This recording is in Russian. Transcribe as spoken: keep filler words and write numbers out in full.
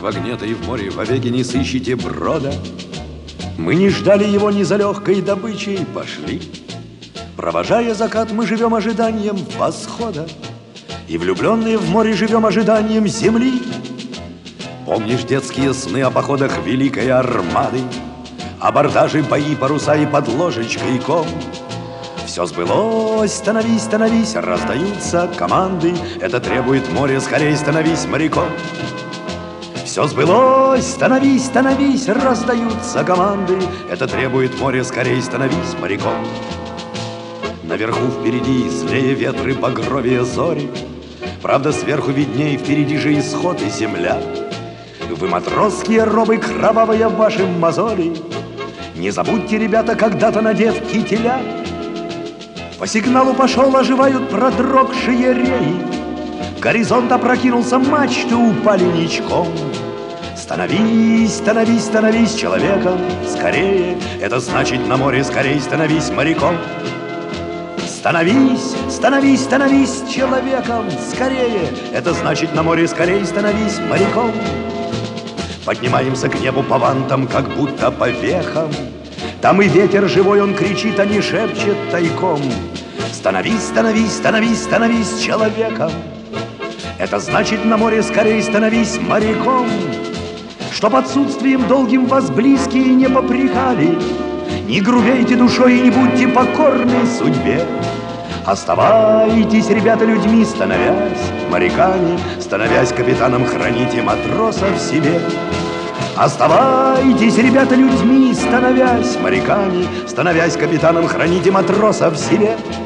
в огне, и в море вовеки не сыщите брода. Мы не ждали его ни за легкой добычей, пошли. Провожая закат, мы живем ожиданием восхода, и влюбленные в море живем ожиданием земли. Помнишь детские сны о походах великой армады, абордажи, бои, паруса и под ложечкой ком? Все сбылось, становись, становись, раздаются команды. Это требует море, скорей становись моряком. Все сбылось, становись, становись, раздаются команды. Это требует море, скорей становись моряком. Наверху впереди злее ветры, багровее зори. Правда, сверху видней, впереди же исход и земля. Вы, матросские робы, кровавые ваши мозоли, не забудьте, ребята, когда-то надев кителя. По сигналу пошел, оживают продрогшие реи. Горизонт опрокинулся, мачты упали ничком. Становись, становись, становись человеком скорее. Это значит, на море скорей становись моряком. Становись, становись, становись человеком скорее. Это значит, на море скорей становись моряком. Поднимаемся к небу по вантам, как будто по вехам. Там и ветер живой, он кричит, а не шепчет тайком. Становись, становись, становись, становись человеком. Это значит, на море скорей становись моряком. Чтоб отсутствием долгим вас близкие не попрекали, не грубейте душой и не будьте покорны судьбе. Оставайтесь, ребята, людьми, становясь моряками, становясь капитаном, храните матроса в себе. Оставайтесь, ребята, людьми, становясь моряками, становясь капитаном, храните матроса в себе.